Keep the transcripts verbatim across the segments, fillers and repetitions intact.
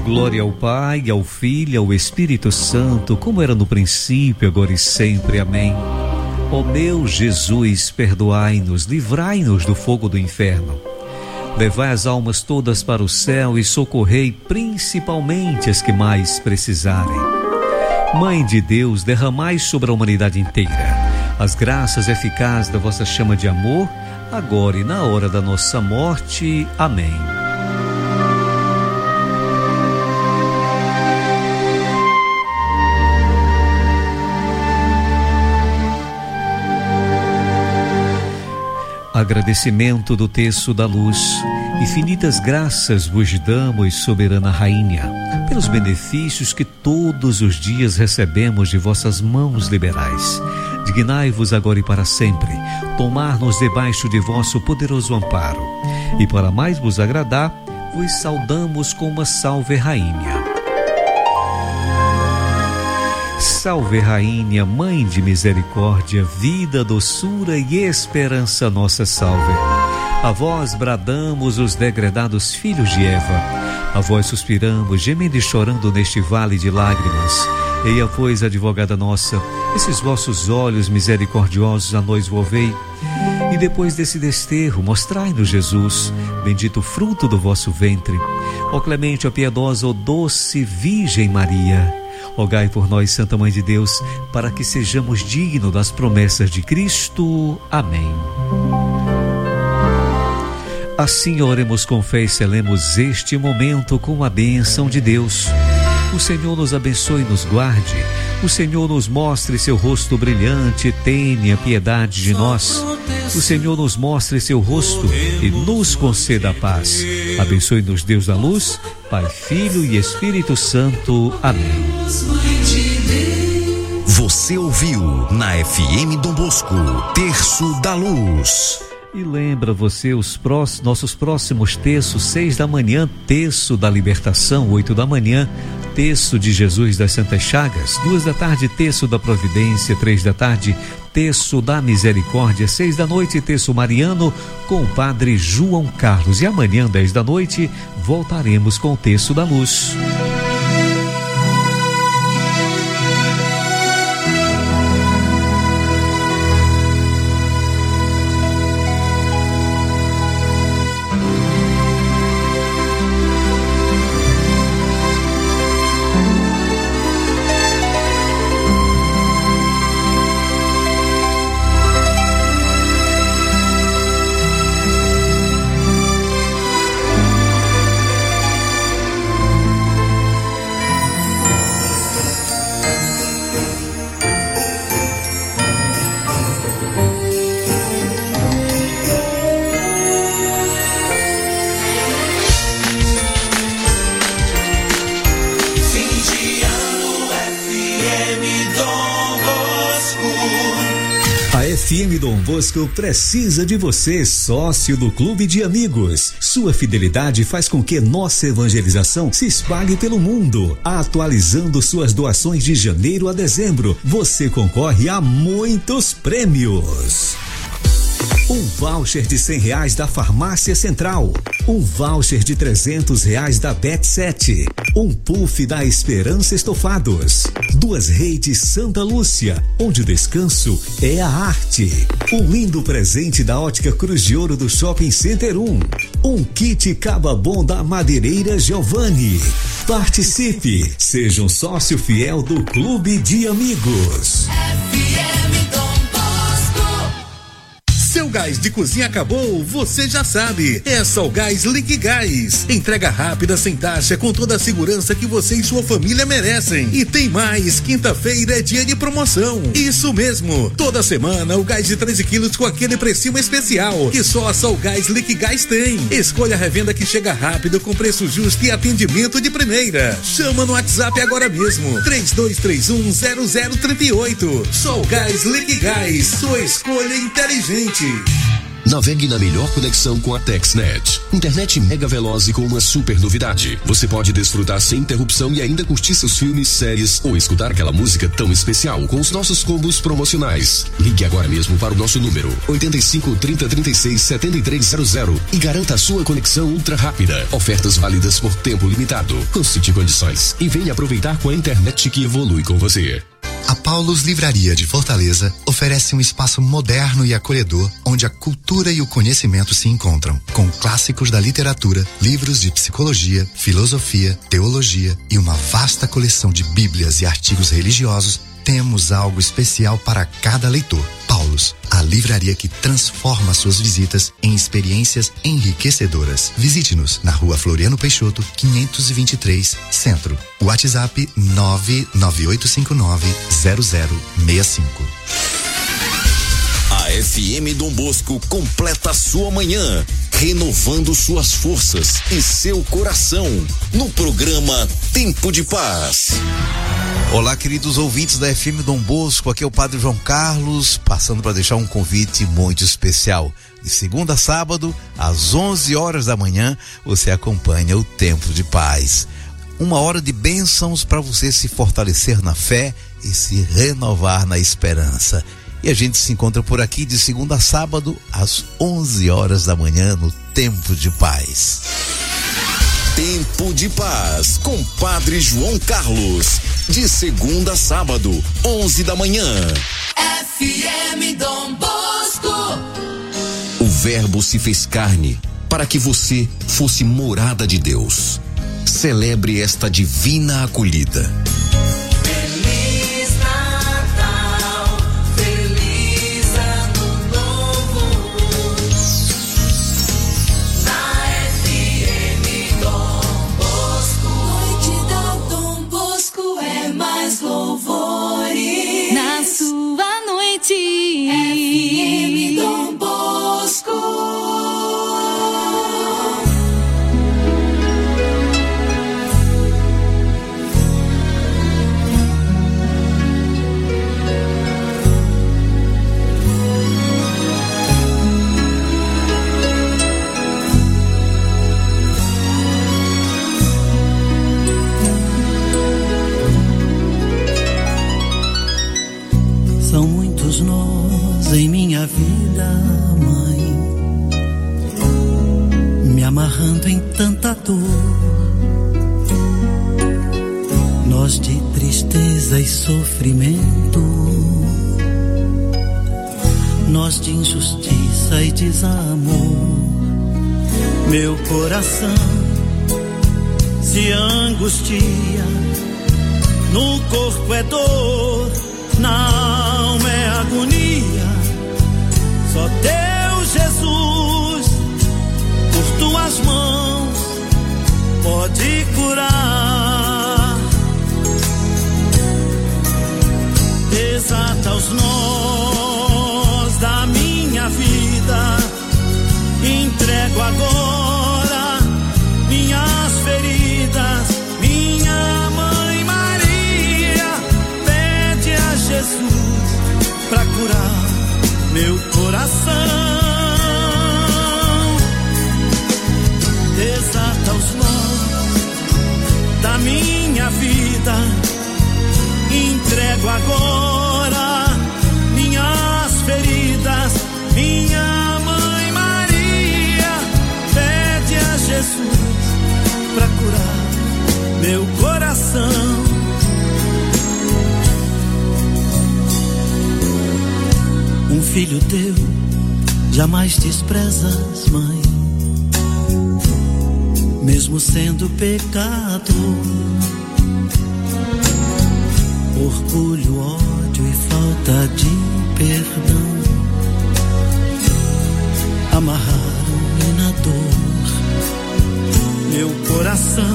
Glória ao Pai, ao Filho e ao Espírito Santo, como era no princípio, agora e sempre. Amém. Ó meu Jesus, perdoai-nos, livrai-nos do fogo do inferno. Levai as almas todas para o céu e socorrei principalmente as que mais precisarem. Mãe de Deus, derramai sobre a humanidade inteira as graças eficazes da vossa chama de amor, agora e na hora da nossa morte. Amém. Agradecimento do terço da luz. Infinitas graças vos damos, soberana rainha, pelos benefícios que todos os dias recebemos de vossas mãos liberais. Dignai-vos agora e para sempre tomar-nos debaixo de vosso poderoso amparo. E para mais vos agradar, vos saudamos com uma salve rainha. Salve rainha, mãe de misericórdia, vida, doçura e esperança nossa, salve. A vós bradamos os degredados filhos de Eva, a vós suspiramos, gemendo e chorando neste vale de lágrimas. Eia, pois, advogada nossa, esses vossos olhos misericordiosos a nós volvei, e depois desse desterro mostrai-nos Jesus, bendito fruto do vosso ventre. Ó clemente, ó piedosa, ó doce Virgem Maria, rogai por nós, Santa Mãe de Deus, para que sejamos dignos das promessas de Cristo. Amém. Assim oremos com fé e selemos este momento com a bênção de Deus. O Senhor nos abençoe e nos guarde. O Senhor nos mostre seu rosto brilhante, tenha piedade de nós. O Senhor nos mostre seu rosto e nos conceda a paz. Abençoe-nos Deus da luz, Pai, Filho e Espírito Santo. Amém. Você ouviu na F M Dom Bosco, Terço da Luz. E lembra você os próximos, nossos próximos terços, seis da manhã, terço da libertação, oito da manhã, terço de Jesus das Santas Chagas, duas da tarde, terço da providência, três da tarde, terço da misericórdia, seis da noite, terço mariano com o padre João Carlos. E amanhã, dez da noite, voltaremos com o terço da luz. F M Dom Bosco precisa de você, sócio do Clube de Amigos. Sua fidelidade faz com que nossa evangelização se espalhe pelo mundo. Atualizando suas doações de janeiro a dezembro, você concorre a muitos prêmios. Um voucher de cem reais da Farmácia Central. Um voucher de trezentos reais da Bet sete. Um puff da Esperança Estofados. Duas redes Santa Lúcia, onde o descanso é a arte. Um lindo presente da Ótica Cruz de Ouro do Shopping Center um. Um kit Caba Bom da Madeireira Giovanni. Participe, seja um sócio fiel do Clube de Amigos. Seu gás de cozinha acabou? Você já sabe. É Salgás Liquigás. Entrega rápida, sem taxa, com toda a segurança que você e sua família merecem. E tem mais, quinta-feira é dia de promoção. Isso mesmo. Toda semana o gás de treze quilos com aquele precinho especial que só a Salgás Liquigás tem. Escolha a revenda que chega rápido, com preço justo e atendimento de primeira. Chama no WhatsApp agora mesmo. três dois três um zero zero três oito. Salgás Liquigás. Sua escolha inteligente. Navegue na melhor conexão com a TexNet. Internet mega veloz e com uma super novidade. Você pode desfrutar sem interrupção e ainda curtir seus filmes, séries ou escutar aquela música tão especial com os nossos combos promocionais. Ligue agora mesmo para o nosso número oito cinco, trinta, trinta e seis, setenta e três zero zero e garanta a sua conexão ultra rápida. Ofertas válidas por tempo limitado. Consulte condições e venha aproveitar com a internet que evolui com você. A Paulus Livraria de Fortaleza oferece um espaço moderno e acolhedor onde a cultura e o conhecimento se encontram, com clássicos da literatura, livros de psicologia, filosofia, teologia e uma vasta coleção de bíblias e artigos religiosos. Temos algo especial para cada leitor. Paulus, a livraria que transforma suas visitas em experiências enriquecedoras. Visite-nos na Rua Floriano Peixoto, quinhentos e vinte e três, Centro. WhatsApp nove nove oito cinco nove zero zero seis cinco. A F M Dom Bosco completa sua manhã, renovando suas forças e seu coração, no programa Tempo de Paz. Olá, queridos ouvintes da F M Dom Bosco, aqui é o Padre João Carlos, passando para deixar um convite muito especial. De segunda a sábado, às onze horas da manhã, você acompanha o Tempo de Paz. Uma hora de bênçãos para você se fortalecer na fé e se renovar na esperança. E a gente se encontra por aqui de segunda a sábado, às onze horas da manhã, no Tempo de Paz. Tempo de Paz, com Padre João Carlos. De segunda a sábado, onze da manhã. F M Dom Bosco. O Verbo se fez carne para que você fosse morada de Deus. Celebre esta divina acolhida. Feliz Natal, feliz Ano Novo. Na F M Dom Bosco. Noite da Dom Bosco é mais louvores. Na sua noite, F M Dom Bosco. São muitos nós em minha vida, mãe, me amarrando em tanta dor, nós de tristeza e sofrimento, nós de injustiça e desamor. Meu coração se angustia, no corpo é dor, na alma é agonia. Só Deus, Jesus, por tuas mãos pode curar. Desata os nós da minha vida, entrego agora minhas feridas. Minha mãe Maria pede a Jesus pra curar meu coração. Desata os nós da minha vida, entrego agora minhas feridas. Minha mãe Maria pede a Jesus pra curar meu coração. Um filho teu jamais desprezas, mãe, mesmo sendo pecado. Orgulho, ódio e falta de perdão amarraram-me na dor. Meu coração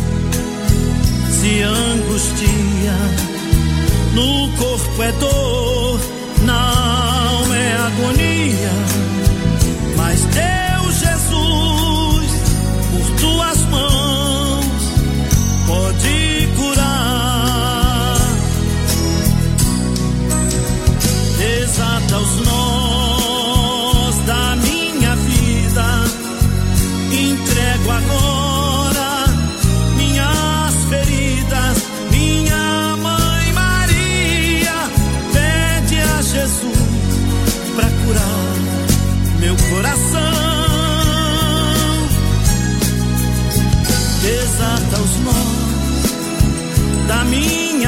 se angustia, no corpo é dor, na alma é agonia. Mas Deus, Jesus, por tuas mãos pode curar. Desata os nós da minha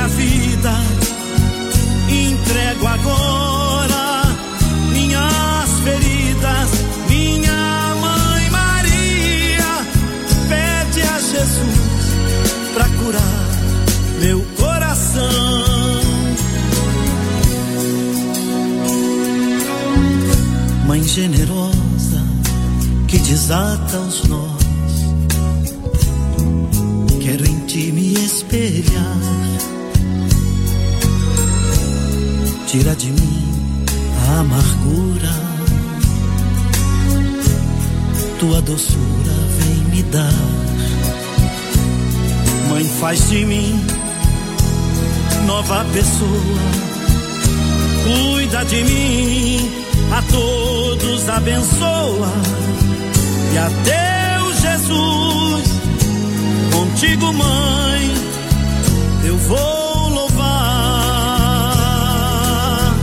minha vida, entrego agora minhas feridas. Minha mãe Maria pede a Jesus pra curar meu coração. Mãe generosa que desata os nós, quero em ti me espelhar. Tira de mim a amargura, tua doçura vem me dar. Mãe, faz de mim nova pessoa, cuida de mim, a todos abençoa. E a teu Jesus, contigo, mãe, eu vou louvar.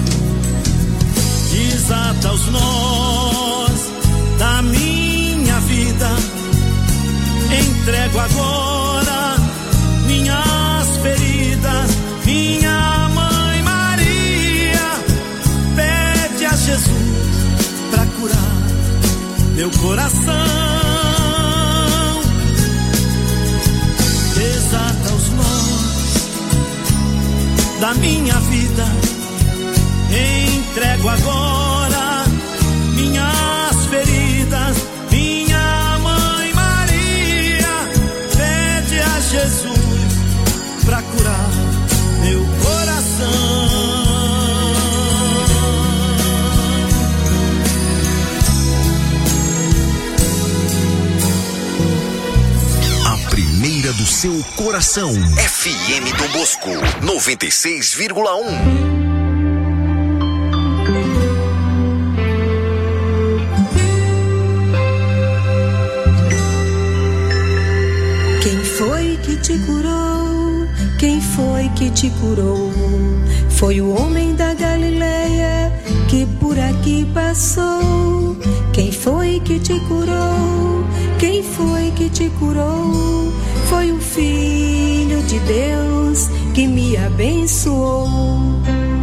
Desata os nós da minha vida, entrego agora minhas feridas. Minha mãe Maria pede a Jesus pra curar meu coração. Desata os nós da minha vida, entrego agora minhas feridas. Minha mãe Maria pede a Jesus pra curar meu coração. Do seu coração. F M Dom Bosco noventa e seis vírgula um. Quem foi que te curou? Quem foi que te curou? Foi o homem da Galileia que por aqui passou. Quem foi que te curou? Quem foi que te curou? Foi o Filho de Deus que me abençoou.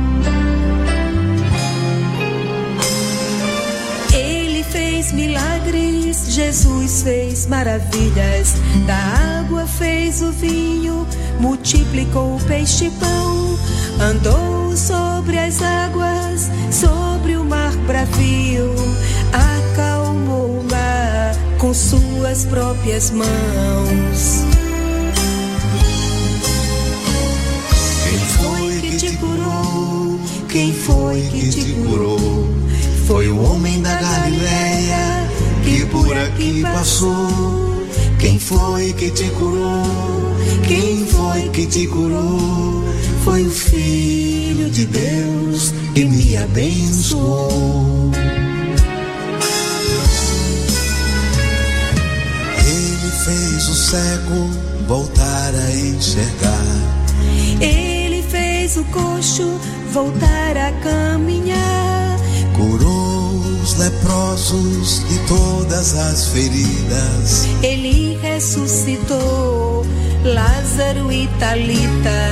Ele fez milagres, Jesus fez maravilhas. Da água fez o vinho, multiplicou o peixe e pão. Andou sobre as águas, sobre o mar bravio. Acalmou o mar com suas próprias mãos. Te curou, quem foi que te curou? Foi o homem da Galileia que por aqui passou. Quem foi que te curou? Quem foi que te curou? Foi o Filho de Deus que me abençoou. Ele fez o cego voltar a enxergar. Ele fez o coxo voltar a caminhar. Curou os leprosos de todas as feridas. Ele ressuscitou Lázaro e Talita.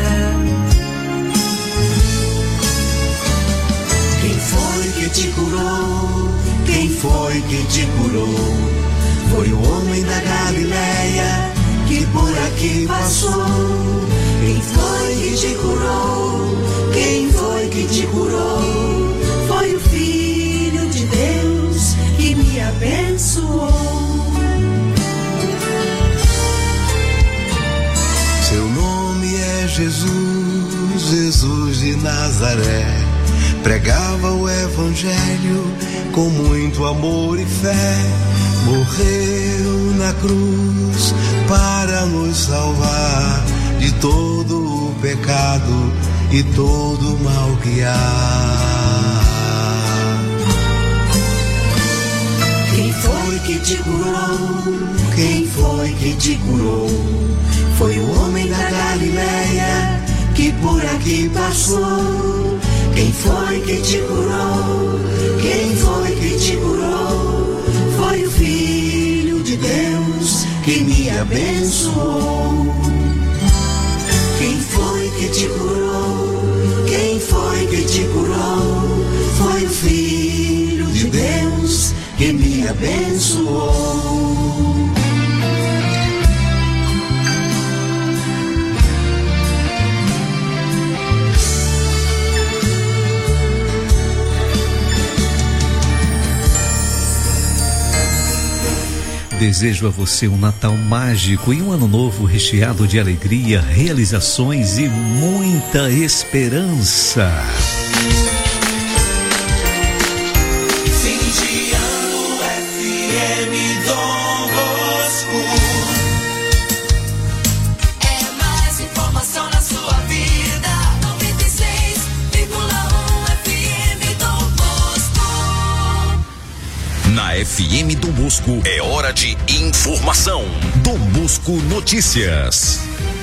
Quem foi que te curou? Quem foi que te curou? Foi o homem da Galileia que por aqui passou. Quem foi que te curou? Quem foi que te curou? Foi o Filho de Deus que me abençoou. Seu nome é Jesus, Jesus de Nazaré. Pregava o Evangelho com muito amor e fé. Morreu na cruz para nos salvar de todo o pecado e todo o mal que há. Quem foi que te curou? Quem foi que te curou? Foi o homem da Galileia que por aqui passou. Quem foi que te curou? Quem foi que te curou? Foi o Filho de Deus que me abençoou. Quem foi que te curou? Quem foi que te curou? Foi o Filho de Deus que me abençoou. Desejo a você um Natal mágico e um ano novo recheado de alegria, realizações e muita esperança. Fim de ano F M Dom Bosco. É mais informação na sua vida. noventa e seis vírgula um F M Dom Bosco. Na F M Dom Bosco é hora de informação. Dom Bosco Notícias.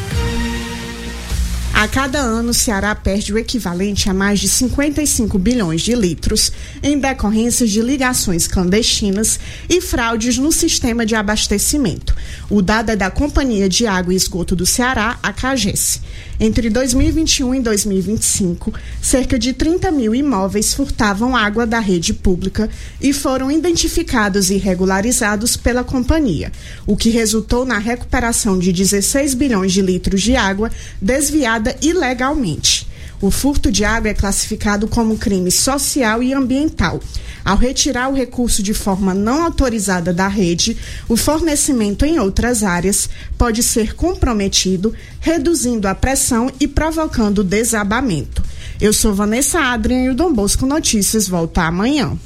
A cada ano, o Ceará perde o equivalente a mais de cinquenta e cinco bilhões de litros em decorrências de ligações clandestinas e fraudes no sistema de abastecimento. O dado é da Companhia de Água e Esgoto do Ceará, a CAGES. Entre dois mil e vinte e um e dois mil e vinte e cinco, cerca de trinta mil imóveis furtavam água da rede pública e foram identificados e regularizados pela companhia, o que resultou na recuperação de dezesseis bilhões de litros de água desviada ilegalmente. O furto de água é classificado como crime social e ambiental. Ao retirar o recurso de forma não autorizada da rede, o fornecimento em outras áreas pode ser comprometido, reduzindo a pressão e provocando desabamento. Eu sou Vanessa Adrian e o Dom Bosco Notícias volta amanhã.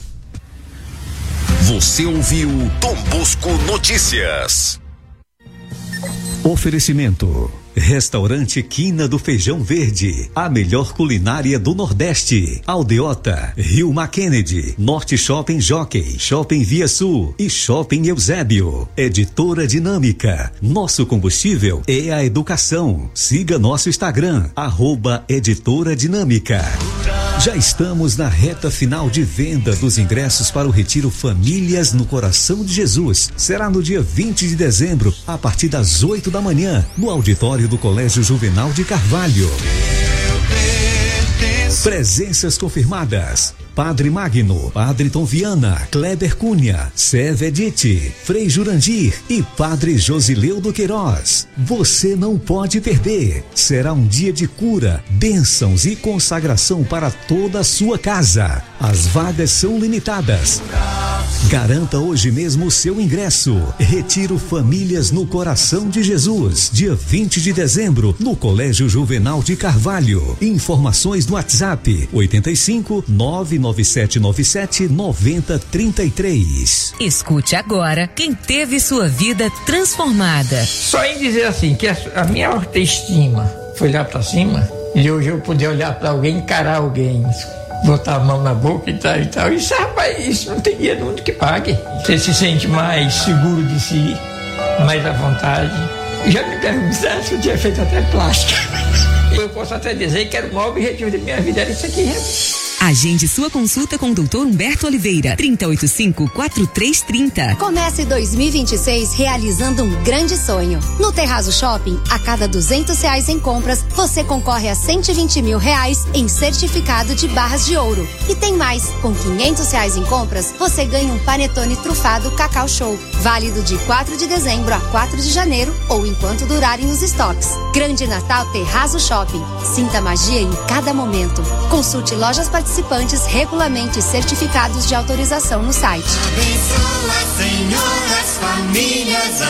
Você ouviu Dom Bosco Notícias. Oferecimento: Restaurante Quina do Feijão Verde, a melhor culinária do Nordeste. Aldeota, Rio Kennedy, Norte Shopping Jockey, Shopping Via Sul e Shopping Eusébio. Editora Dinâmica, nosso combustível é a educação. Siga nosso Instagram, arroba Editora Dinâmica. Já estamos na reta final de venda dos ingressos para o Retiro Famílias no Coração de Jesus. Será no dia vinte de dezembro, a partir das oito da manhã, no auditório do Colégio Juvenal de Carvalho. Presenças confirmadas: Padre Magno, Padre Tom Viana, Kleber Cunha, Seve Edith, Frei Jurandir e Padre Josileudo Queiroz. Você não pode perder. Será um dia de cura, bênçãos e consagração para toda a sua casa. As vagas são limitadas. Garanta hoje mesmo o seu ingresso. Retiro Famílias no Coração de Jesus, dia vinte de dezembro, no Colégio Juvenal de Carvalho. Informações no WhatsApp oitenta e cinco, nove nove sete nove sete, nove zero três três. Escute agora quem teve sua vida transformada. Só em dizer assim que a minha autoestima foi lá pra cima e hoje eu poder olhar pra alguém, encarar alguém, botar a mão na boca e tal e tal. Isso, rapaz, isso não tem dinheiro no mundo que pague. Você se sente mais seguro de si, mais à vontade. Já me perguntaram se eu tinha feito até plástica. Eu posso até dizer que era o maior objetivo da minha vida, era isso aqui. Agende sua consulta com o doutor Humberto Oliveira, trinta e oito cinco, quatro três três zero. Comece dois mil e vinte e seis realizando um grande sonho. No Terrazo Shopping, a cada duzentos reais em compras, você concorre a cento e vinte mil reais em certificado de barras de ouro. E tem mais, com quinhentos reais em compras, você ganha um panetone trufado Cacau Show, válido de quatro de dezembro a quatro de janeiro ou enquanto durarem os estoques. Grande Natal Terrazo Shopping. Sinta magia em cada momento. Consulte lojas participantes participantes, regulamento e certificados de autorização no site. Abençoa, Senhor, as famílias,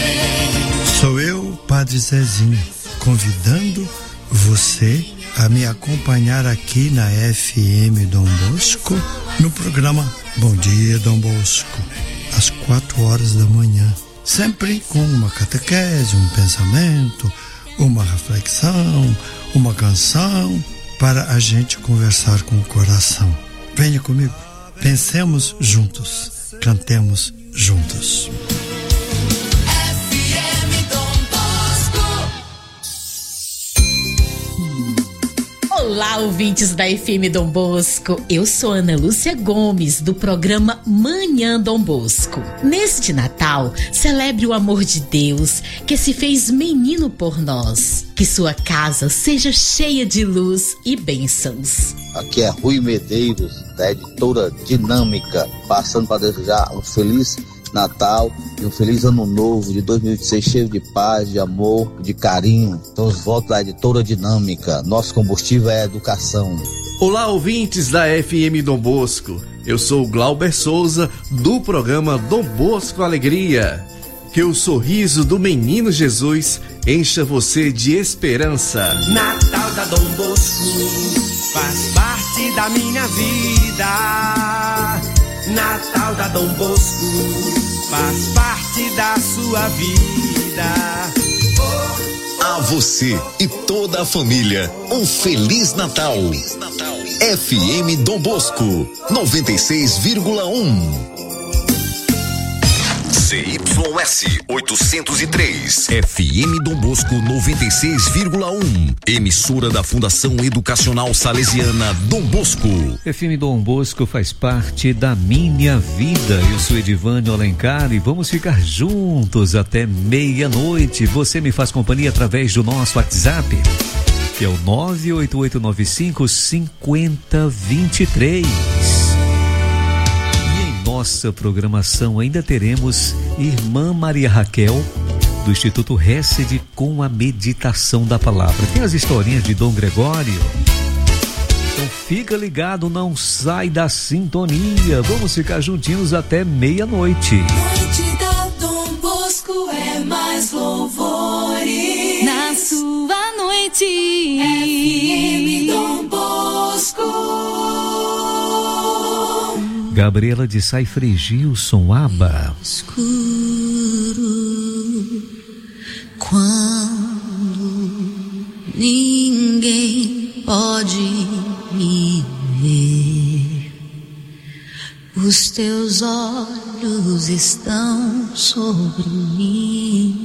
amém. Sou eu, Padre Zezinho, convidando você a me acompanhar aqui na F M Dom Bosco, no programa Bom Dia Dom Bosco, às quatro horas da manhã, sempre com uma catequese, um pensamento, uma reflexão, uma canção, para a gente conversar com o coração. Venha comigo, pensemos juntos, cantemos juntos. F M Dom Bosco. Olá, ouvintes da F M Dom Bosco. Eu sou Ana Lúcia Gomes, do programa Manhã Dom Bosco. Neste Natal, celebre o amor de Deus, que se fez menino por nós. Que sua casa seja cheia de luz e bênçãos. Aqui é Rui Medeiros, da editora Dinâmica, passando para desejar um feliz Natal e um feliz ano novo de dois mil e vinte e seis, cheio de paz, de amor, de carinho. Então, os votos da editora Dinâmica. Nosso combustível é a educação. Olá, ouvintes da F M Dom Bosco. Eu sou o Glauber Souza, do programa Dom Bosco Alegria. Que o sorriso do menino Jesus encha você de esperança. Natal da Dom Bosco faz parte da minha vida. Natal da Dom Bosco faz parte da sua vida. A você e toda a família, um Feliz Natal. F M Dom Bosco, noventa e seis vírgula um. C Y S oitocentos e três, F M Dom Bosco noventa e seis vírgula um, emissora da Fundação Educacional Salesiana Dom Bosco. F M Dom Bosco faz parte da minha vida. Eu sou Edivânio Alencar e vamos ficar juntos até meia-noite. Você me faz companhia através do nosso WhatsApp, que é o nove oito oito nove cinco cinco zero dois três. Nossa programação ainda teremos Irmã Maria Raquel, do Instituto Hesed, com a meditação da palavra. Tem as historinhas de Dom Gregório. Então fica ligado, não sai da sintonia. Vamos ficar juntinhos até meia-noite. Noite da Dom Bosco é mais louvores. Na sua noite, F M Dom Bosco. Gabriela de Saifre Gilson, Aba. Escuro, quando ninguém pode me ver, os teus olhos estão sobre mim.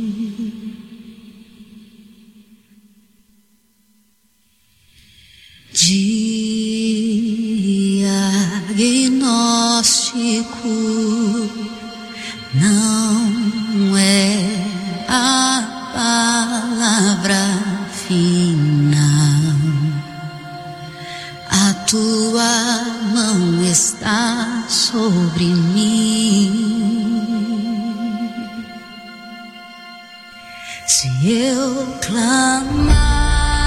Diagnóstico não é a palavra final. A tua mão está sobre mim. Se eu clamar,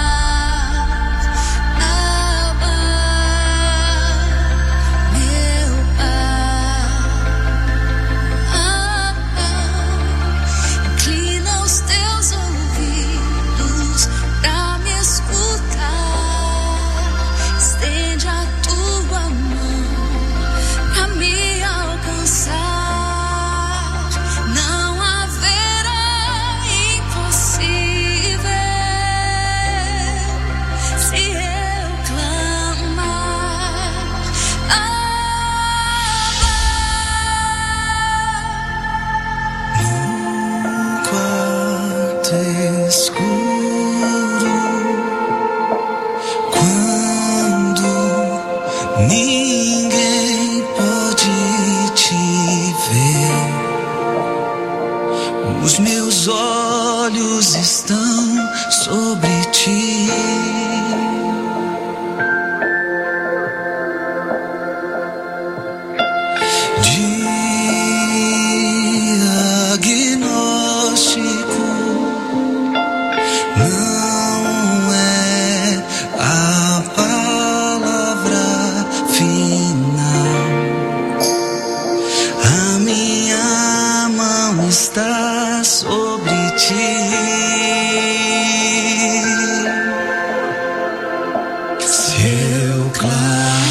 ninguém pode te ver. Os meus olhos estão sobre ti. Diagnóstico não é a palavra final. A minha mão está sobre ti. Se eu clamar,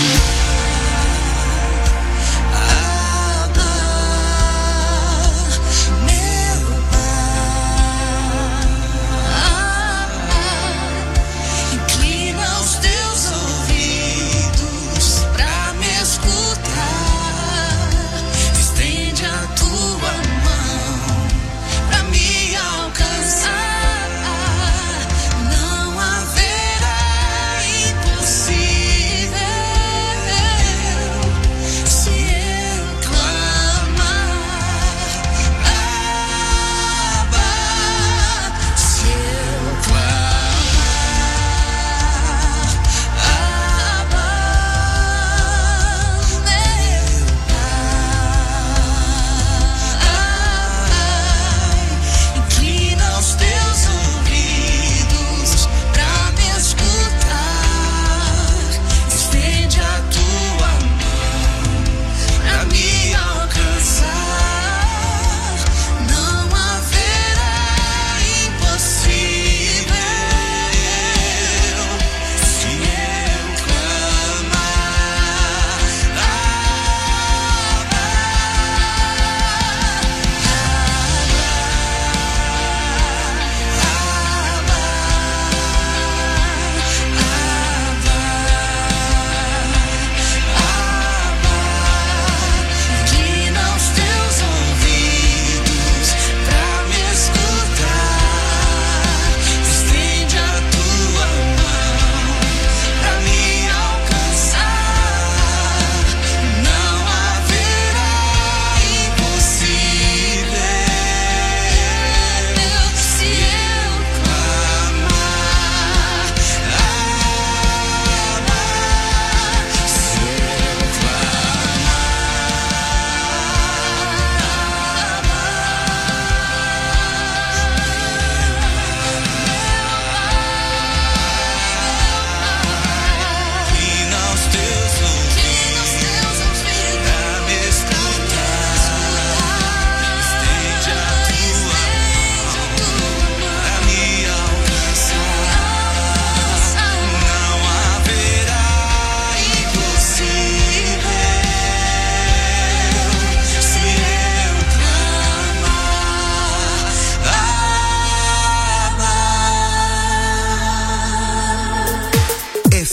estende a tua mão pra me alcançar.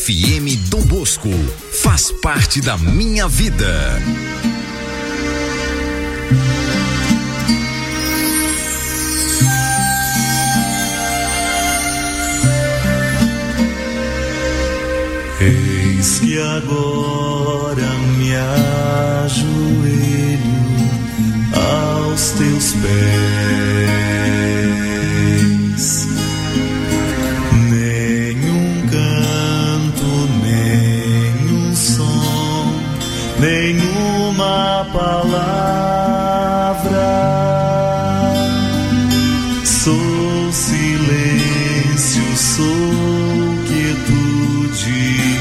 F M Dom Bosco faz parte da minha vida. Eis que agora me ajoelho aos teus pés. Nenhum canto, nenhum som, nenhuma palavra. Sou silêncio, sou quietude.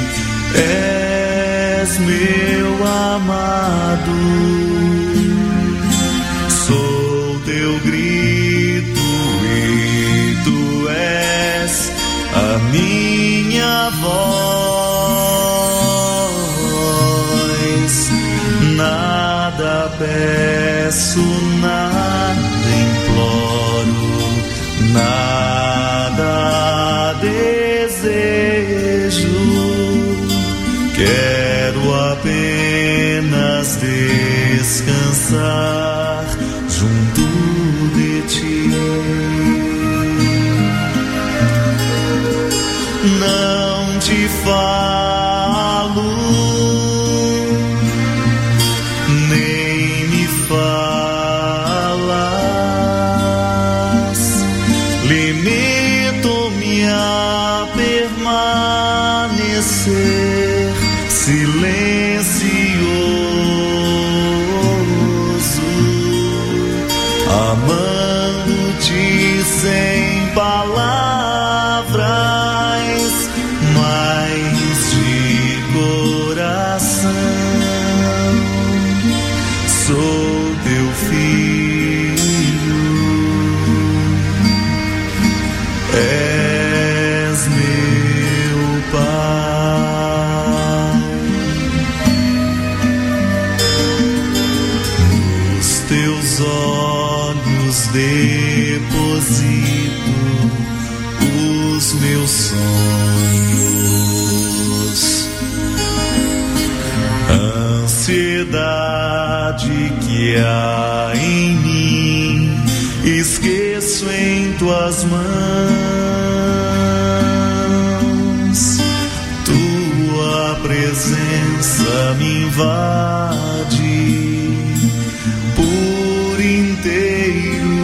És meu amado, sou teu grito e tu és a minha voz. Nada peço, nada imploro, nada desejo. Quero apenas descansar junto de ti. Não te falo, nem me falas. Limito-me a permanecer silencioso, amando-te sem palavras, mas de coração. Sou teu filho, és meu pai. Teus olhos deposito os meus sonhos. Ansiedade que há em mim, esqueço em tuas mãos. Tua presença me invade por inteiro.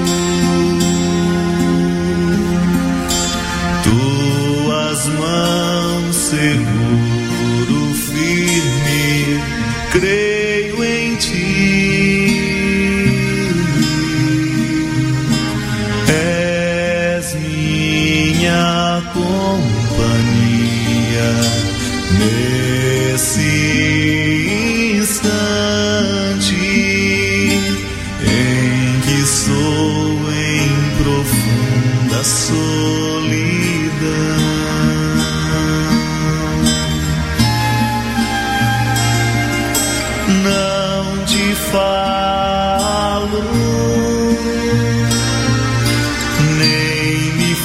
Tuas mãos seguro, firme, creio em ti. És minha companhia nesse instante em que sou em profunda solidão. Não te falo, nem me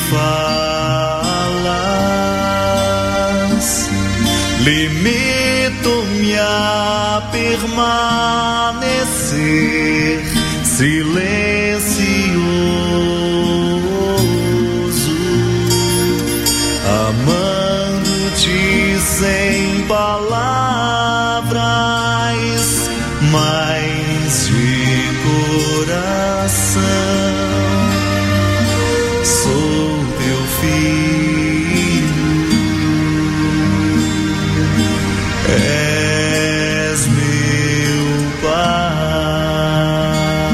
falas. Limito-me a permanecer silencioso, amando-te sem palavras, mas de coração. Sou teu filho, és meu pai.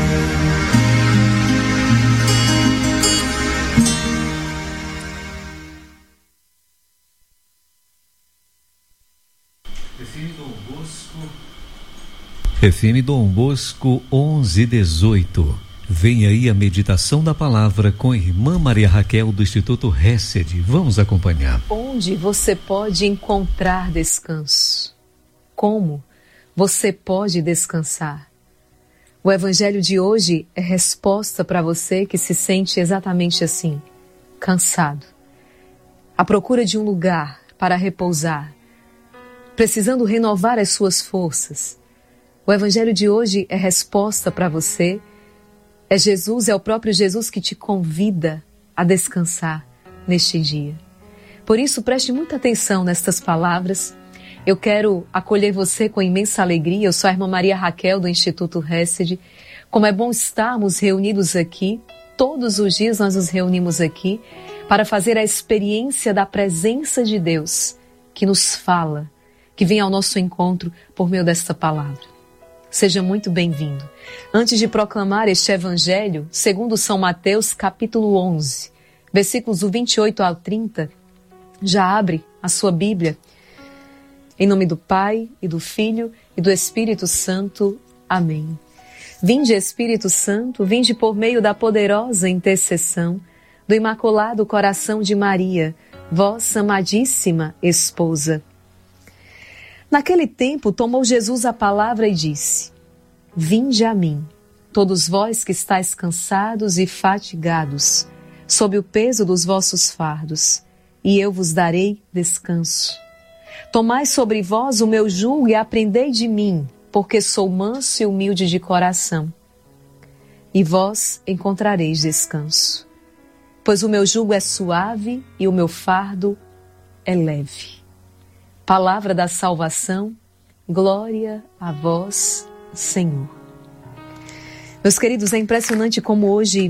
F M Dom Bosco onze e dezoito. Vem aí a meditação da palavra com a irmã Maria Raquel do Instituto Hesed. Vamos acompanhar. Onde você pode encontrar descanso? Como você pode descansar? O evangelho de hoje é resposta para você que se sente exatamente assim, cansado, à procura de um lugar para repousar, precisando renovar as suas forças. O Evangelho de hoje é resposta para você. É Jesus, é o próprio Jesus que te convida a descansar neste dia. Por isso, preste muita atenção nestas palavras. Eu quero acolher você com imensa alegria. Eu sou a irmã Maria Raquel, do Instituto Hesed. Como é bom estarmos reunidos aqui. Todos os dias nós nos reunimos aqui para fazer a experiência da presença de Deus, que nos fala, que vem ao nosso encontro por meio desta palavra. Seja muito bem-vindo. Antes de proclamar este Evangelho, segundo São Mateus, capítulo onze, versículos do vinte e oito ao trinta, já abre a sua Bíblia. Em nome do Pai, e do Filho, e do Espírito Santo. Amém. Vinde, Espírito Santo, vinde por meio da poderosa intercessão do Imaculado Coração de Maria, vossa amadíssima esposa. Naquele tempo, tomou Jesus a palavra e disse: Vinde a mim, todos vós que estáis cansados e fatigados, sob o peso dos vossos fardos, e eu vos darei descanso. Tomai sobre vós o meu jugo e aprendei de mim, porque sou manso e humilde de coração. E vós encontrareis descanso, pois o meu jugo é suave e o meu fardo é leve. Palavra da salvação, glória a vós, Senhor. Meus queridos, é impressionante como hoje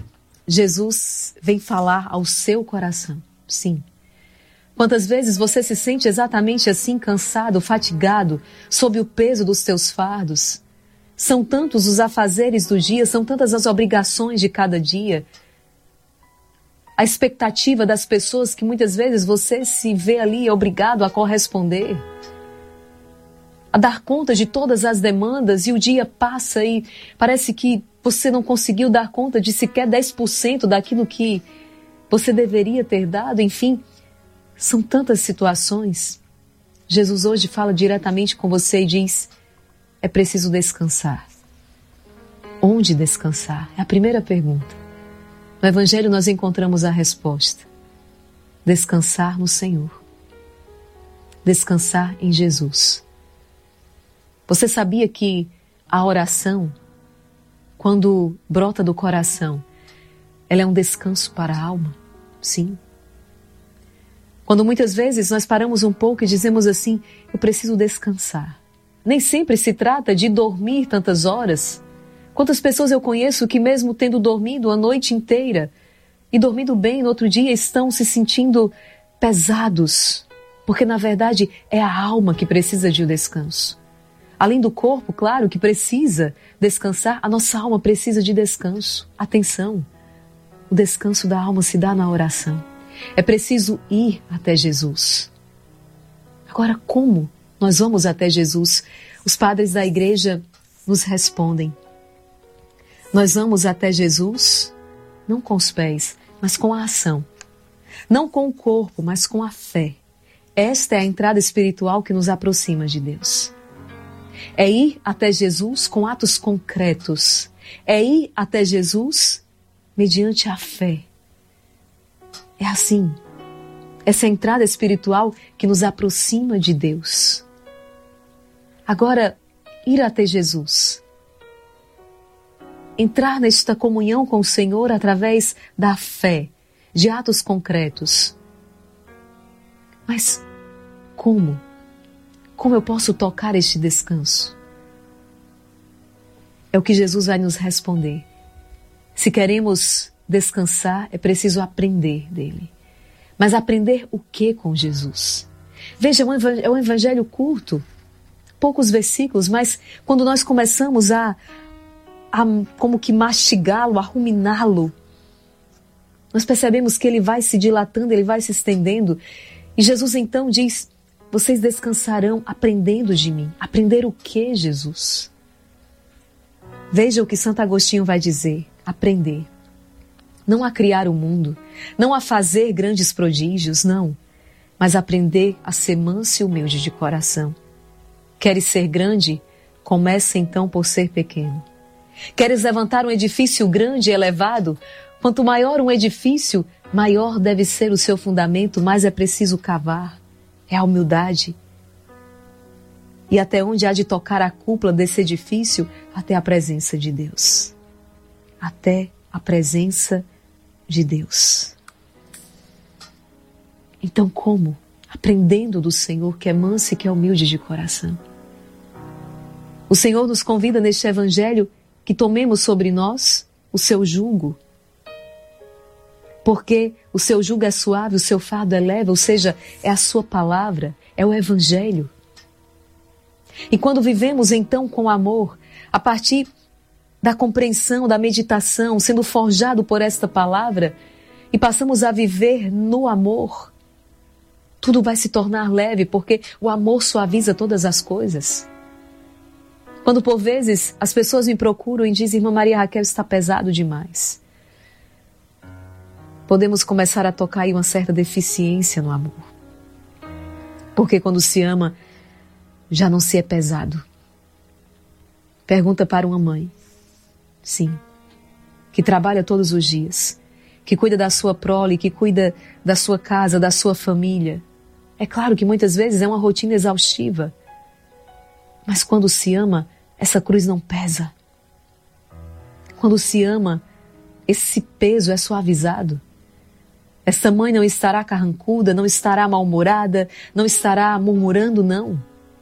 Jesus vem falar ao seu coração. Sim. Quantas vezes você se sente exatamente assim, cansado, fatigado, sob o peso dos teus fardos? São tantos os afazeres do dia, são tantas as obrigações de cada dia. A expectativa das pessoas que muitas vezes você se vê ali obrigado a corresponder, a dar conta de todas as demandas, e o dia passa e parece que você não conseguiu dar conta de sequer dez por cento daquilo que você deveria ter dado. Enfim, são tantas situações. Jesus hoje fala diretamente com você e diz: é preciso descansar. Onde descansar? É a primeira pergunta. No Evangelho nós encontramos a resposta. Descansar no Senhor. Descansar em Jesus. Você sabia que a oração, quando brota do coração, ela é um descanso para a alma? Sim. Quando muitas vezes nós paramos um pouco e dizemos assim: eu preciso descansar. Nem sempre se trata de dormir tantas horas. Quantas pessoas eu conheço que mesmo tendo dormido a noite inteira e dormido bem no outro dia estão se sentindo pesados, porque na verdade é a alma que precisa de um descanso. Além do corpo, claro, que precisa descansar, a nossa alma precisa de descanso. Atenção, o descanso da alma se dá na oração. É preciso ir até Jesus. Agora, como nós vamos até Jesus? Os padres da igreja nos respondem: nós vamos até Jesus não com os pés, mas com a ação. Não com o corpo, mas com a fé. Esta é a entrada espiritual que nos aproxima de Deus. É ir até Jesus com atos concretos. É ir até Jesus mediante a fé. É assim. Essa entrada espiritual que nos aproxima de Deus. Agora, ir até Jesus. Entrar nesta comunhão com o Senhor através da fé, de atos concretos. Mas como? Como eu posso tocar este descanso? É o que Jesus vai nos responder. Se queremos descansar, é preciso aprender dele. Mas aprender o que com Jesus? Veja, é um evangelho curto, poucos versículos, mas quando nós começamos a a como que mastigá-lo, a ruminá-lo, nós percebemos que ele vai se dilatando, ele vai se estendendo. E Jesus então diz: vocês descansarão aprendendo de mim. Aprender o que, Jesus? Veja o que Santo Agostinho vai dizer: aprender. Não a criar o mundo, não a fazer grandes prodígios, não, mas aprender a ser manso e humilde de coração. Queres ser grande? Começa então por ser pequeno. Queres levantar um edifício grande e elevado? Quanto maior um edifício, maior deve ser o seu fundamento, mais é preciso cavar. é a humildade. E até onde há de tocar a cúpula desse edifício? Até a presença de Deus. Até a presença de Deus. Então como? Aprendendo do Senhor, que é manso e que é humilde de coração. O Senhor nos convida neste evangelho que tomemos sobre nós o seu jugo. Porque o seu jugo é suave, o seu fardo é leve, ou seja, é a sua palavra, é o evangelho. E quando vivemos então com amor, a partir da compreensão, da meditação, sendo forjado por esta palavra, e passamos a viver no amor, tudo vai se tornar leve, porque o amor suaviza todas as coisas. Quando por vezes as pessoas me procuram e dizem, irmã Maria Raquel, está pesado demais, podemos começar a tocar aí uma certa deficiência no amor. Porque quando se ama, já não se é pesado. Pergunta para uma mãe, sim, que trabalha todos os dias, que cuida da sua prole, que cuida da sua casa, da sua família. É claro que muitas vezes é uma rotina exaustiva, mas quando se ama, essa cruz não pesa. Quando se ama, esse peso é suavizado. Essa mãe não estará carrancuda, não estará mal-humorada, não estará murmurando, não.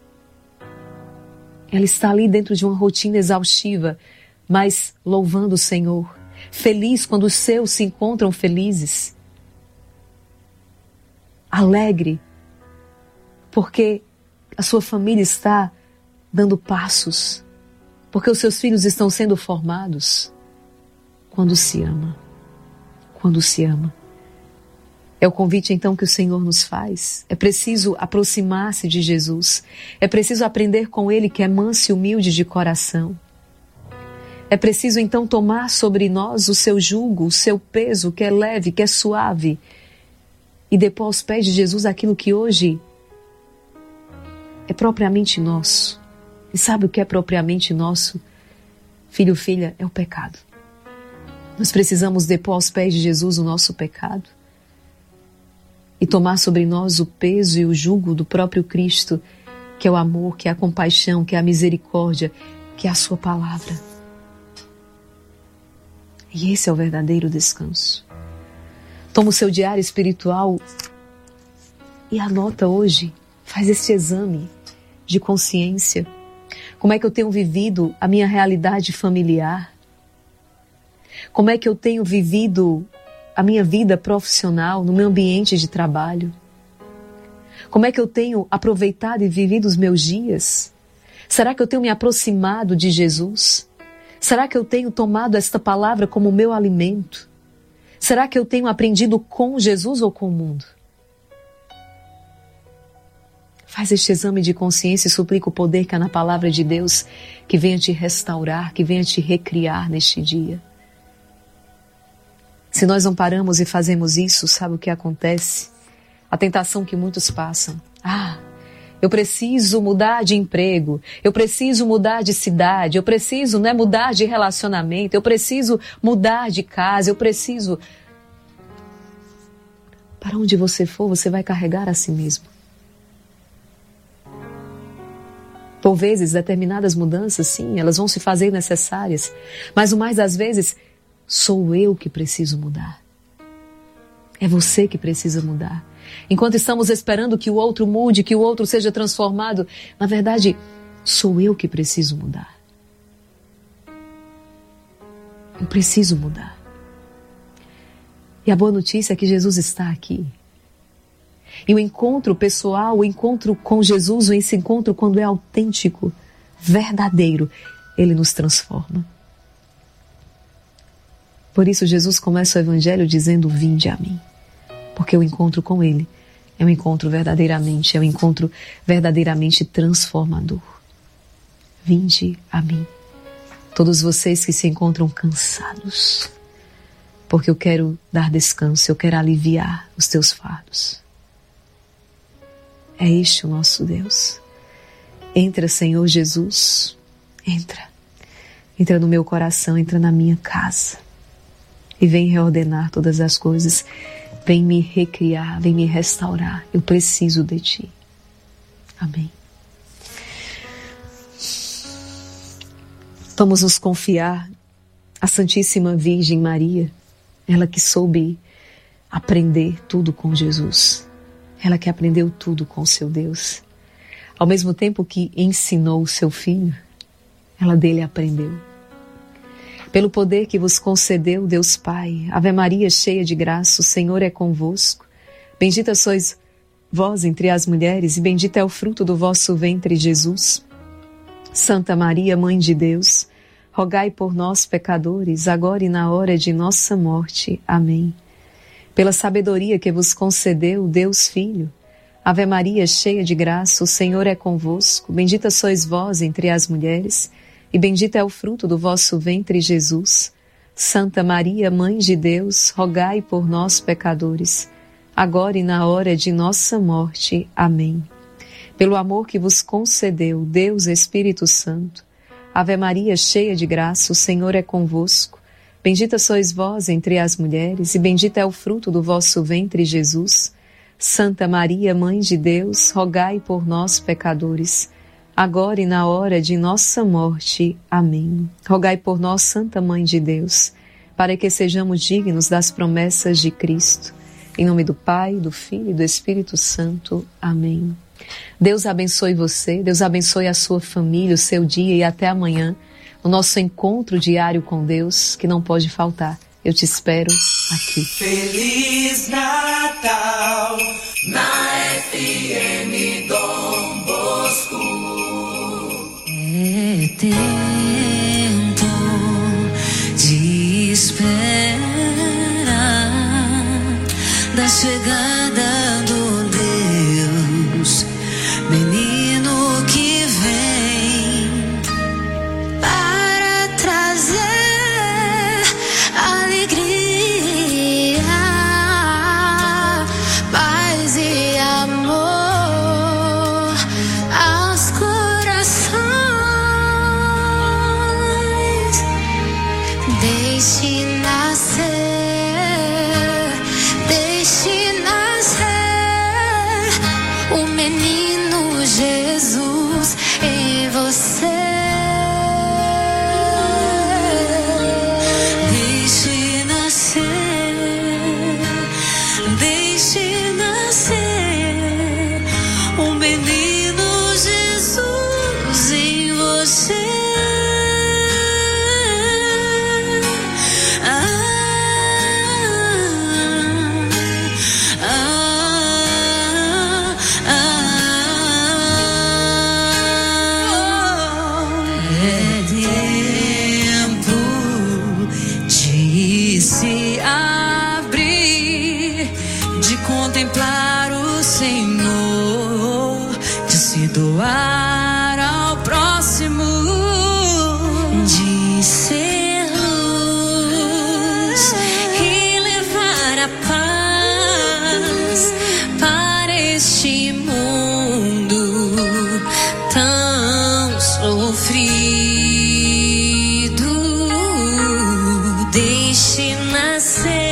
Ela está ali dentro de uma rotina exaustiva, mas louvando o Senhor, feliz quando os seus se encontram felizes, alegre, porque a sua família está dando passos, porque os seus filhos estão sendo formados. Quando se ama, quando se ama. É o convite então que o Senhor nos faz. É preciso aproximar-se de Jesus. É preciso aprender com Ele, que é manso e humilde de coração. É preciso então tomar sobre nós o seu jugo, o seu peso, que é leve, que é suave, e depor aos pés de Jesus aquilo que hoje é propriamente nosso. E sabe o que é propriamente nosso? Filho, filha, é o pecado. Nós precisamos depor aos pés de Jesus o nosso pecado e tomar sobre nós o peso e o jugo do próprio Cristo, que é o amor, que é a compaixão, que é a misericórdia, que é a sua palavra. E esse é o verdadeiro descanso. Toma o seu diário espiritual e anota hoje, faz esse exame de consciência. Como é que eu tenho vivido a minha realidade familiar? Como é que eu tenho vivido a minha vida profissional no meu ambiente de trabalho? Como é que eu tenho aproveitado e vivido os meus dias? Será que eu tenho me aproximado de Jesus? Será que eu tenho tomado esta palavra como meu alimento? Será que eu tenho aprendido com Jesus ou com o mundo? Faz este exame de consciência e suplica o poder que há na palavra de Deus, que venha te restaurar, que venha te recriar neste dia. Se nós não paramos e fazemos isso, sabe o que acontece? A tentação que muitos passam. Ah, eu preciso mudar de emprego, eu preciso mudar de cidade, eu preciso, né, mudar de relacionamento, eu preciso mudar de casa, eu preciso... Para onde você for, você vai carregar a si mesmo. Por vezes, determinadas mudanças, sim, elas vão se fazer necessárias, mas o mais das vezes... Sou eu que preciso mudar. É você que precisa mudar. Enquanto estamos esperando que o outro mude, que o outro seja transformado, na verdade, sou eu que preciso mudar. Eu preciso mudar. E a boa notícia é que Jesus está aqui. E o encontro pessoal, o encontro com Jesus, esse encontro quando é autêntico, verdadeiro, ele nos transforma. Por isso Jesus começa o Evangelho dizendo, vinde a mim. Porque o encontro com Ele é um encontro verdadeiramente, é um encontro verdadeiramente transformador. Vinde a mim. Todos vocês que se encontram cansados. Porque eu quero dar descanso, eu quero aliviar os teus fardos. É este o nosso Deus. Entra, Senhor Jesus. Entra. Entra no meu coração, entra na minha casa. E vem reordenar todas as coisas. Vem me recriar, vem me restaurar. Eu preciso de Ti. Amém. Vamos nos confiar à Santíssima Virgem Maria, ela que soube aprender tudo com Jesus, ela que aprendeu tudo com seu Deus. Ao mesmo tempo que ensinou o seu filho, ela dele aprendeu. Pelo poder que vos concedeu Deus Pai, Ave Maria, cheia de graça, o Senhor é convosco. Bendita sois vós entre as mulheres, e bendito é o fruto do vosso ventre, Jesus. Santa Maria, Mãe de Deus, rogai por nós, pecadores, agora e na hora de nossa morte. Amém. Pela sabedoria que vos concedeu Deus Filho, Ave Maria, cheia de graça, o Senhor é convosco. Bendita sois vós entre as mulheres, e bendito é o fruto do vosso ventre, Jesus. Santa Maria, Mãe de Deus, rogai por nós, pecadores, agora e na hora de nossa morte. Amém. Pelo amor que vos concedeu Deus Espírito Santo, Ave Maria, cheia de graça, o Senhor é convosco. Bendita sois vós entre as mulheres, e bendito é o fruto do vosso ventre, Jesus. Santa Maria, Mãe de Deus, rogai por nós, pecadores, agora e na hora de nossa morte. Amém. Rogai por nós, Santa Mãe de Deus, para que sejamos dignos das promessas de Cristo. Em nome do Pai, do Filho e do Espírito Santo. Amém. Deus abençoe você, Deus abençoe a sua família, o seu dia, e até amanhã, o nosso encontro diário com Deus, que não pode faltar. Eu te espero aqui. Feliz Natal na F M Dom Bosco. É tempo de espera da chegada do Deus menino que vem para trazer alegria, paz e amor aos corações. Deixe nascer, deixe nascer o menino Jesus em você. Deixe nascer, deixe nascer o menino Jesus em você. Contemplar o Senhor, de se doar ao próximo, de ser luz e levar a paz para este mundo tão sofrido. Deixe nascer,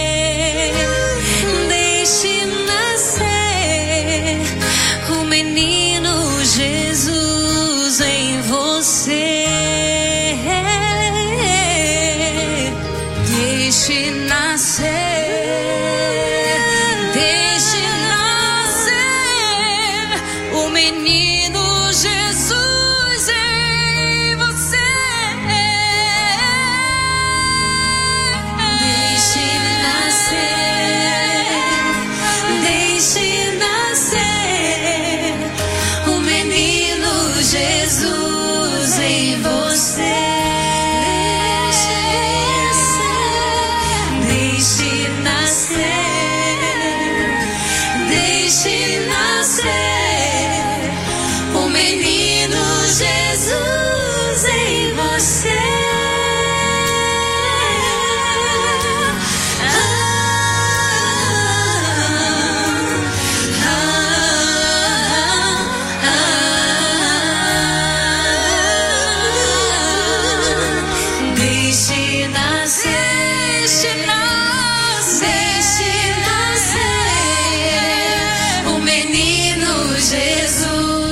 Jesus em você. Deixe nascer, deixe nascer o menino Jesus em você. Deixe nascer, deixe nascer o menino Jesus em você. Deixe nascer, deixe nascer o menino Jesus em você. Deixe nascer, deixe nascer o menino Jesus.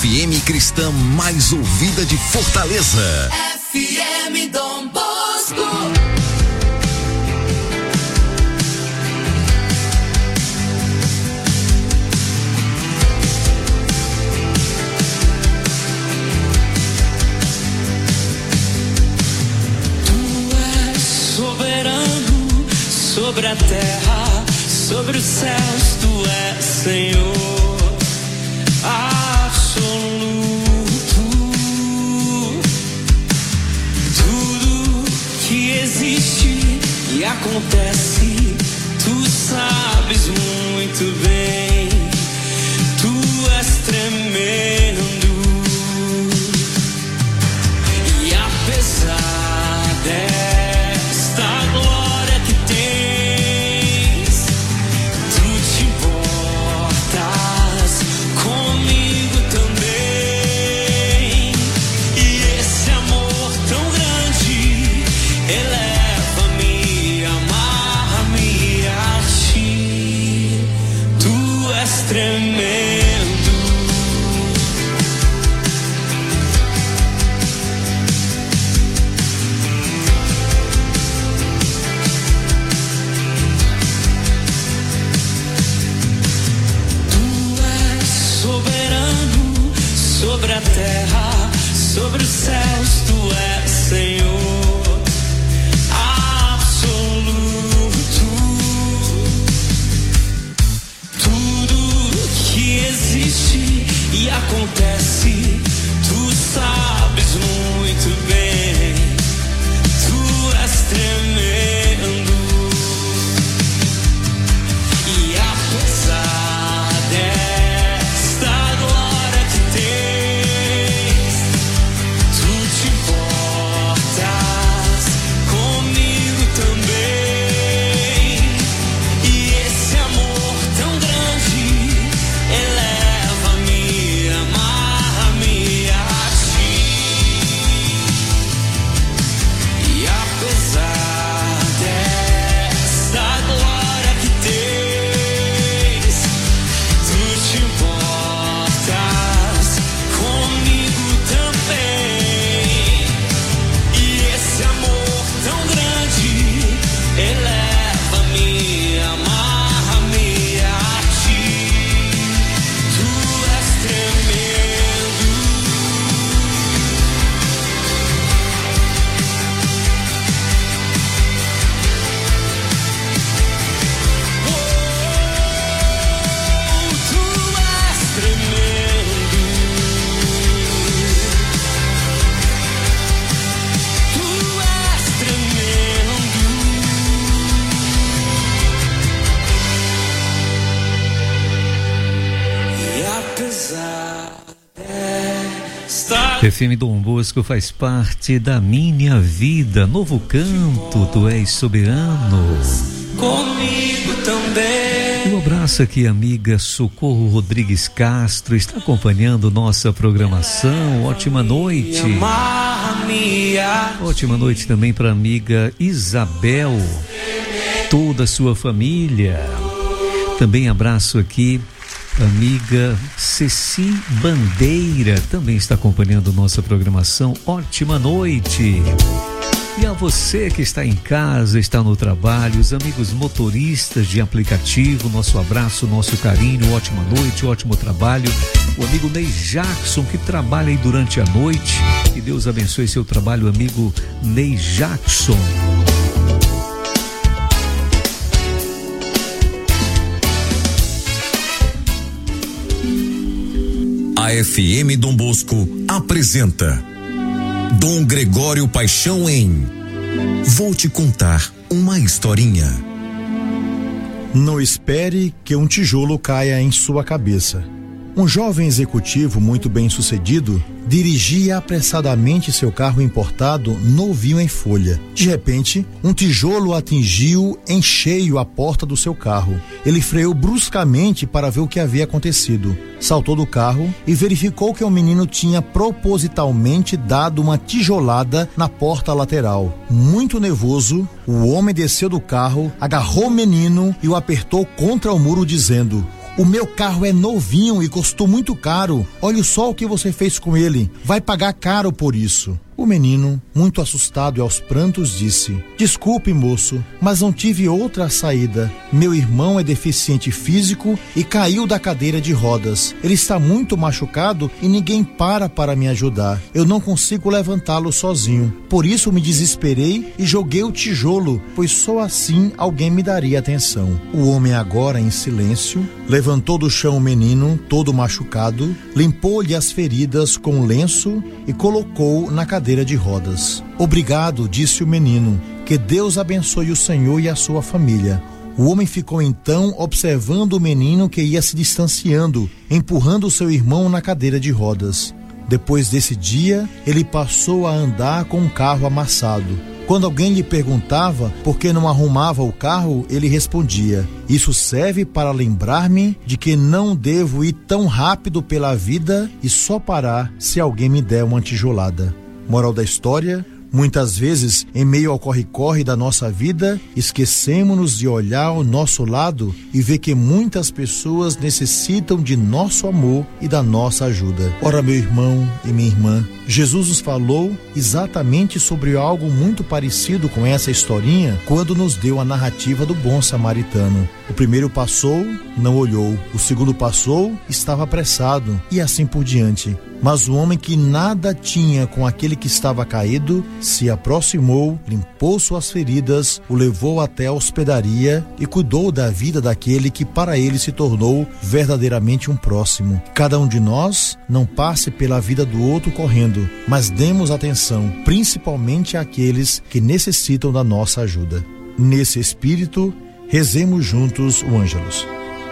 F M cristã mais ouvida de Fortaleza. F M Dom Bosco. Soberano sobre a terra, sobre os céus, tu és Senhor absoluto. Tudo que existe e acontece, tu sabes muito bem. Tu és tremendo. E apesar dela sobre a terra, sobre os céus, tu és Senhor absoluto. Tudo que existe e acontece, tu sabes muito bem. Tu és tremendo. E apesar desta glória que tens, tu te importas comigo também. E esse amor tão grande eleva-me, amarra-me a ti. E apesar desta glória que tens, tu te importas comigo também. E esse amor tão grande eleva-me, amarra-me a ti. Tu és tremendo. Oh, tu és tremendo. Tu és tremendo. E apesar desta F M Dom Bosco faz parte da minha vida. Novo canto, tu és soberano. comigo também. Um abraço aqui, amiga Socorro Rodrigues Castro, está acompanhando nossa programação. Ótima noite. Ótima noite também para a amiga Isabel, toda a sua família. Também abraço aqui amiga Ceci Bandeira, também está acompanhando nossa programação. Ótima noite. E a você que está em casa, está no trabalho, os amigos motoristas de aplicativo, nosso abraço, nosso carinho, ótima noite, ótimo trabalho. O amigo Ney Jackson, que trabalha aí durante a noite, que Deus abençoe seu trabalho, amigo Ney Jackson. A F M Dom Bosco apresenta Dom Gregório Paixão em Vou Te Contar uma Historinha. Não espere que um tijolo caia em sua cabeça. Um jovem executivo muito bem-sucedido dirigia apressadamente seu carro importado novinho em folha. De repente, um tijolo atingiu em cheio a porta do seu carro. Ele freou bruscamente para ver o que havia acontecido. Saltou do carro e verificou que o menino tinha propositalmente dado uma tijolada na porta lateral. Muito nervoso, o homem desceu do carro, agarrou o menino e o apertou contra o muro, dizendo: O meu carro é novinho e custou muito caro. Olha só o que você fez com ele. Vai pagar caro por isso. O menino, muito assustado e aos prantos, disse: desculpe, moço, mas não tive outra saída. Meu irmão é deficiente físico e caiu da cadeira de rodas. Ele está muito machucado e ninguém para para me ajudar. Eu não consigo levantá-lo sozinho. Por isso me desesperei e joguei o tijolo, pois só assim alguém me daria atenção. O homem, agora em silêncio, levantou do chão o menino, todo machucado, limpou-lhe as feridas com um lenço e colocou na cadeira de rodas. Obrigado, disse o menino. Que Deus abençoe o senhor e a sua família. O homem ficou então observando o menino, que ia se distanciando, empurrando seu irmão na cadeira de rodas. Depois desse dia, ele passou a andar com um carro amassado. Quando alguém lhe perguntava por que não arrumava o carro, ele respondia: isso serve para lembrar-me de que não devo ir tão rápido pela vida e só parar se alguém me der uma tijolada. Moral da história: muitas vezes, em meio ao corre-corre da nossa vida, esquecemos-nos de olhar ao nosso lado e ver que muitas pessoas necessitam de nosso amor e da nossa ajuda. Ora, meu irmão e minha irmã, Jesus nos falou exatamente sobre algo muito parecido com essa historinha quando nos deu a narrativa do bom samaritano. O primeiro passou, não olhou. O segundo passou, estava apressado, e assim por diante. Mas o homem que nada tinha com aquele que estava caído se aproximou, limpou suas feridas, o levou até a hospedaria e cuidou da vida daquele que para ele se tornou verdadeiramente um próximo. Cada um de nós não passe pela vida do outro correndo, mas demos atenção, principalmente àqueles que necessitam da nossa ajuda. Nesse espírito, rezemos juntos o Ângelus.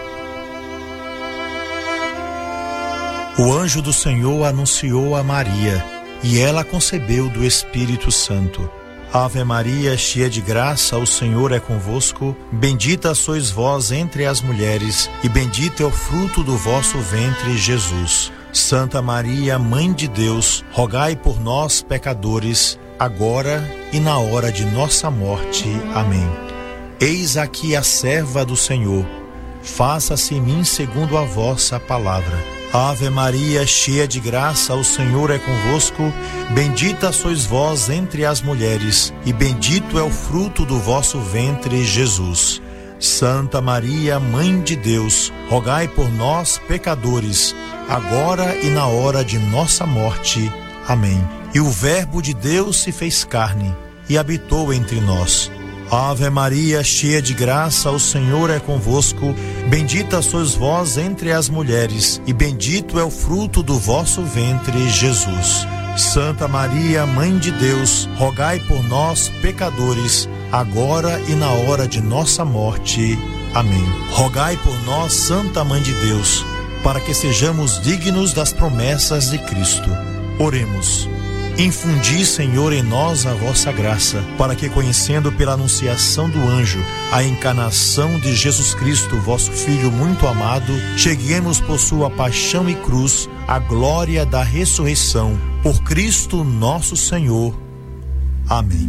O anjo do Senhor anunciou a Maria, e ela concebeu do Espírito Santo. Ave Maria, cheia de graça, o Senhor é convosco. Bendita sois vós entre as mulheres, e bendito é o fruto do vosso ventre, Jesus. Santa Maria, Mãe de Deus, rogai por nós, pecadores, agora e na hora de nossa morte. Amém. Eis aqui a serva do Senhor. Faça-se em mim segundo a vossa palavra. Ave Maria, cheia de graça, o Senhor é convosco. Bendita sois vós entre as mulheres, e bendito é o fruto do vosso ventre, Jesus. Santa Maria, Mãe de Deus, rogai por nós, pecadores, agora e na hora de nossa morte. Amém. E o Verbo de Deus se fez carne e habitou entre nós. Ave Maria, cheia de graça, o Senhor é convosco. Bendita sois vós entre as mulheres, e bendito é o fruto do vosso ventre, Jesus. Santa Maria, Mãe de Deus, rogai por nós, pecadores, agora e na hora de nossa morte. Amém. Rogai por nós, Santa Mãe de Deus, para que sejamos dignos das promessas de Cristo. Oremos. Infundi, Senhor, em nós a vossa graça, para que, conhecendo pela anunciação do anjo a encarnação de Jesus Cristo, vosso Filho muito amado, cheguemos por sua paixão e cruz à glória da ressurreição. Por Cristo nosso Senhor. Amém.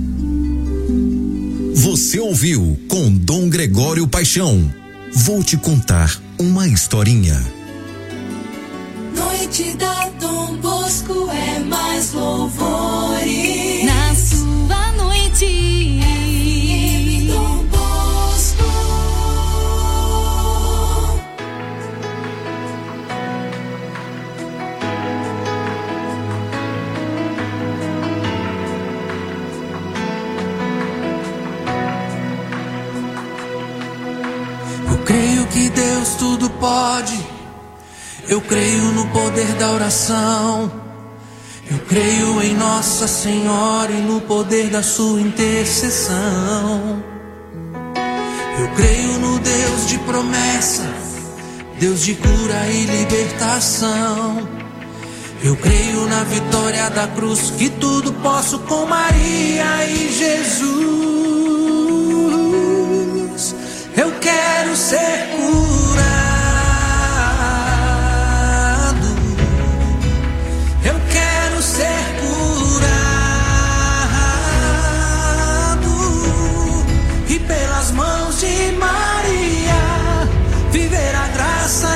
Você ouviu com Dom Gregório Paixão. Vou te contar uma historinha. Noite da Dom Bosco é mais louvores. Na sua noite, F M Dom Bosco. Eu creio que Deus tudo pode. Eu creio no poder da oração. Eu creio em Nossa Senhora e no poder da sua intercessão. Eu creio no Deus de promessa, Deus de cura e libertação. Eu creio na vitória da cruz, que tudo posso com Maria e Jesus. Eu quero ser curado. Ser curado e pelas mãos de Maria viver a graça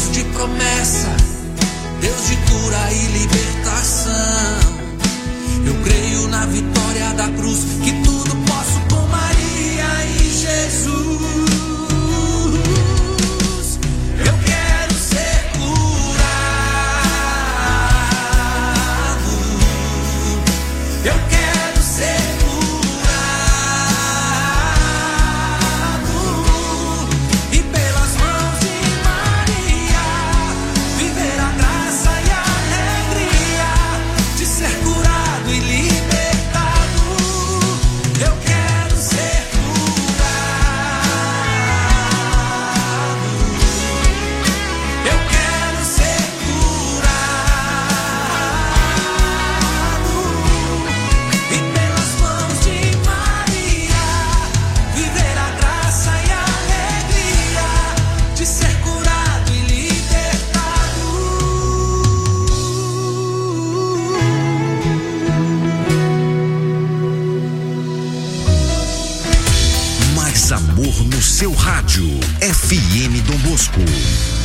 Deus de promessa, Deus de cura e libertação. Eu creio na vitória da cruz, que tudo posso com Maria e Jesus. Eu quero ser curado. Eu quero ser curado. E pelas mãos de Maria, viver a graça e a alegria de ser curado e libertado. Eu quero ser curado. Eu quero ser curado. E pelas mãos de Maria, viver a graça e a alegria de ser curado e libertado. Mais amor no seu rádio. F M Dom Bosco